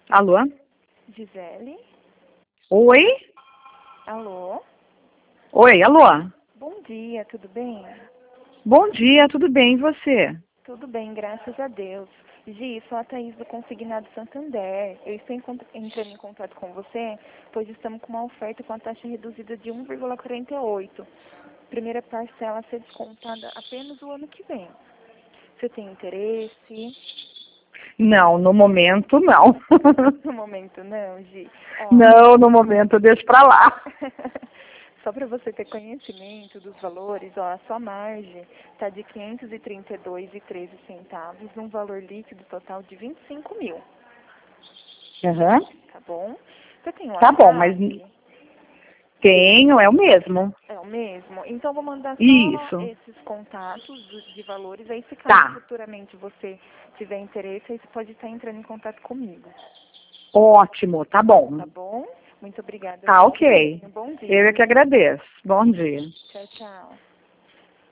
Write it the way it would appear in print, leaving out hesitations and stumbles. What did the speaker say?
Alô? Gisele? Oi? Alô? Oi, alô? Bom dia, tudo bem? Bom dia, tudo bem, e você? Tudo bem, graças a Deus. Gi, sou a Thaís do Consignado Santander. Eu estou entrando em contato com você, pois estamos com uma oferta com a taxa reduzida de 1,48. Primeira parcela a ser descontada apenas o ano que vem. Você tem interesse? Não, no momento não. No momento não, Gi. Ó, Não, no momento eu deixo pra lá. só para você ter conhecimento dos valores, ó, a sua margem está de R$ 532,13, um valor líquido total de 25 mil, Uhum. tá bom? Você tem um Tá bom, mas WhatsApp? tenho, é o mesmo. É o mesmo? Então, vou mandar só Isso. esses contatos de valores, aí se caso Tá. futuramente você tiver interesse, aí você pode estar entrando em contato comigo, Ótimo, tá bom. tá bom? Muito obrigada, Tá viu? ok. Um bom dia. Eu é que agradeço. Bom dia. Tchau, tchau.